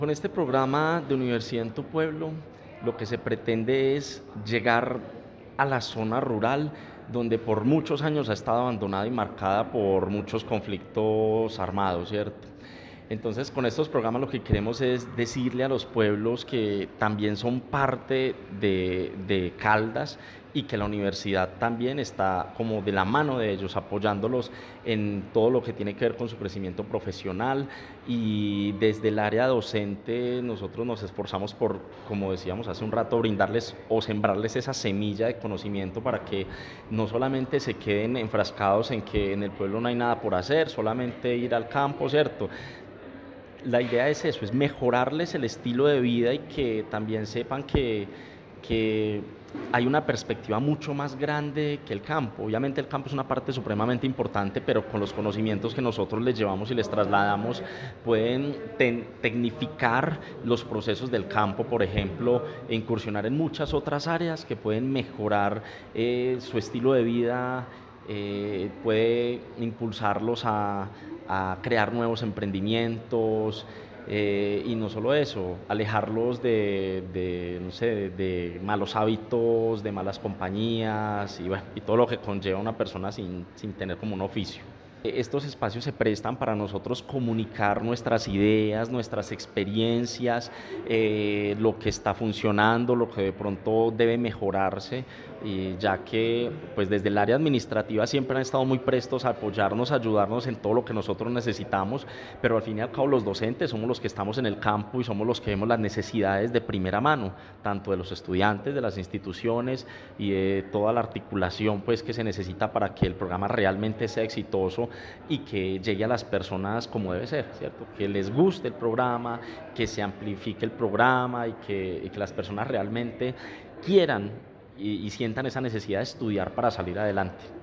Con este programa de Universidad en tu Pueblo, lo que se pretende es llegar a la zona rural, donde por muchos años ha estado abandonada y marcada por muchos conflictos armados, ¿cierto? Entonces, con estos programas lo que queremos es decirle a los pueblos que también son parte de Caldas y que la universidad también está como de la mano de ellos, apoyándolos en todo lo que tiene que ver con su crecimiento profesional. Y desde el área docente nosotros nos esforzamos por, como decíamos hace un rato, brindarles o sembrarles esa semilla de conocimiento para que no solamente se queden enfrascados en que en el pueblo no hay nada por hacer, solamente ir al campo, ¿cierto? La idea es eso, es mejorarles el estilo de vida y que también sepan que hay una perspectiva mucho más grande que el campo. Obviamente el campo es una parte supremamente importante, pero con los conocimientos que nosotros les llevamos y les trasladamos, pueden tecnificar los procesos del campo, por ejemplo, e incursionar en muchas otras áreas que pueden mejorar su estilo de vida, puede impulsarlos a crear nuevos emprendimientos, y no solo eso, alejarlos no sé, de malos hábitos, de malas compañías y, bueno, y todo lo que conlleva una persona sin tener como un oficio. Estos espacios se prestan para nosotros comunicar nuestras ideas, nuestras experiencias, lo que está funcionando, lo que de pronto debe mejorarse, y ya que pues desde el área administrativa siempre han estado muy prestos a apoyarnos, a ayudarnos en todo lo que nosotros necesitamos, pero al fin y al cabo los docentes somos los que estamos en el campo y somos los que vemos las necesidades de primera mano, tanto de los estudiantes, de las instituciones y de toda la articulación pues que se necesita para que el programa realmente sea exitoso y que llegue a las personas como debe ser, ¿cierto? Que les guste el programa, que se amplifique el programa y que las personas realmente quieran y sientan esa necesidad de estudiar para salir adelante.